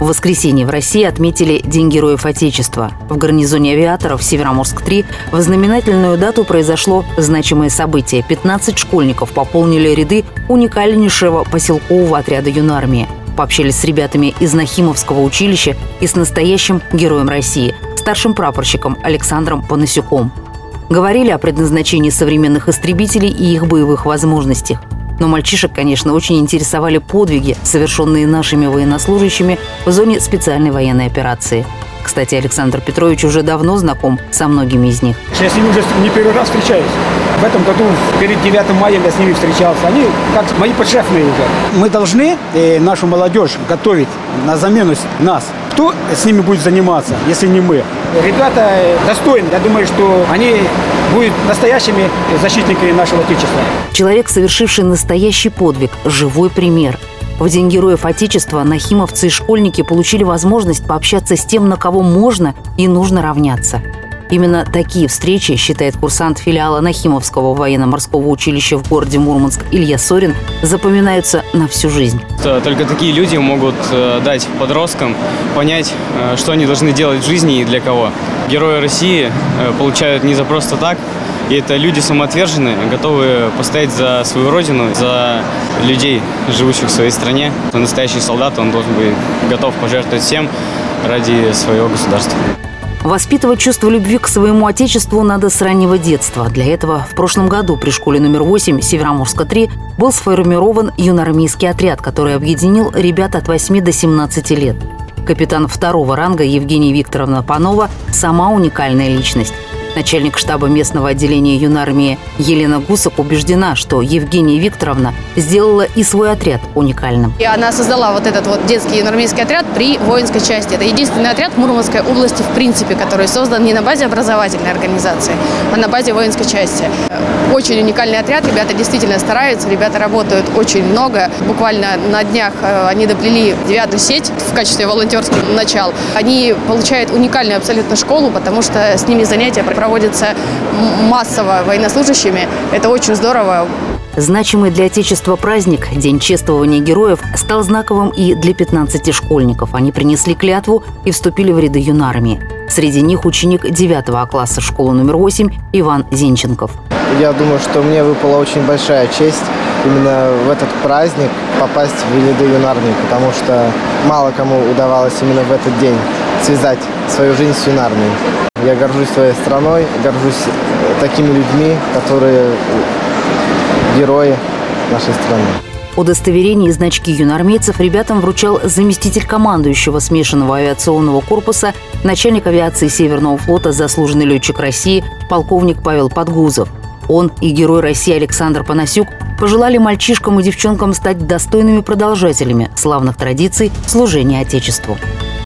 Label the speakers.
Speaker 1: В воскресенье в России отметили День Героев Отечества. В гарнизоне авиаторов Североморск-3 в знаменательную дату произошло значимое событие. 15 школьников пополнили ряды уникальнейшего поселкового отряда юнармии. Пообщались с ребятами из Нахимовского училища и с настоящим героем России, старшим прапорщиком Александром Панасюком. Говорили о предназначении современных истребителей и их боевых возможностях. Но мальчишек, конечно, очень интересовали подвиги, совершенные нашими военнослужащими в зоне специальной военной операции. Кстати, Александр Петрович уже давно знаком со многими из них.
Speaker 2: Я с ними уже не первый раз встречаюсь. В этом году, перед 9 мая, я с ними встречался. Они как мои подшефные уже. Мы должны нашу молодежь готовить на замену нас. Кто с ними будет заниматься, если не мы? Ребята достойны. Я думаю, что они будут настоящими защитниками нашего Отечества.
Speaker 1: Человек, совершивший настоящий подвиг, живой пример. В День Героев Отечества нахимовцы и школьники получили возможность пообщаться с тем, на кого можно и нужно равняться. Именно такие встречи, считает курсант филиала Нахимовского военно-морского училища в городе Мурманск Илья Сорин, запоминаются на всю жизнь.
Speaker 3: Только такие люди могут дать подросткам понять, что они должны делать в жизни и для кого. Герои России получают не за просто так. И это люди самоотверженные, готовые постоять за свою родину, за людей, живущих в своей стране. Настоящий солдат, он должен быть готов пожертвовать всем ради своего государства.
Speaker 1: Воспитывать чувство любви к своему отечеству надо с раннего детства. Для этого в прошлом году при школе номер 8 Североморска-3 был сформирован юноармейский отряд, который объединил ребят от 8 до 17 лет. Капитан 2-го ранга Евгения Викторовна Панова – сама уникальная личность. Начальник штаба местного отделения юнармии Елена Гусак убеждена, что Евгения Викторовна сделала и свой отряд уникальным.
Speaker 4: И она создала вот этот вот детский юнармейский отряд при воинской части. Это единственный отряд в Мурманской области в принципе, который создан не на базе образовательной организации, а на базе воинской части. Очень уникальный отряд, ребята действительно стараются, ребята работают очень много. Буквально на днях они доплели 9-ю сеть в качестве волонтерских начал. Они получают уникальную абсолютно школу, потому что с ними занятия проводятся массово военнослужащими. Это очень здорово.
Speaker 1: Значимый для Отечества праздник День чествования героев стал знаковым и для 15 школьников. Они принесли клятву и вступили в ряды юнармии. Среди них ученик 9 класса школы номер 8 Иван Зенченков.
Speaker 5: Я думаю, что мне выпала очень большая честь именно в этот праздник попасть в ряды юнармии, потому что мало кому удавалось именно в этот день связать свою жизнь с юнармией. Я горжусь своей страной, горжусь такими людьми, которые герои нашей страны.
Speaker 1: Удостоверения и значки юноармейцев ребятам вручал заместитель командующего смешанного авиационного корпуса, начальник авиации Северного флота, заслуженный летчик России, полковник Павел Подгузов. Он и герой России Александр Панасюк пожелали мальчишкам и девчонкам стать достойными продолжателями славных традиций служения Отечеству.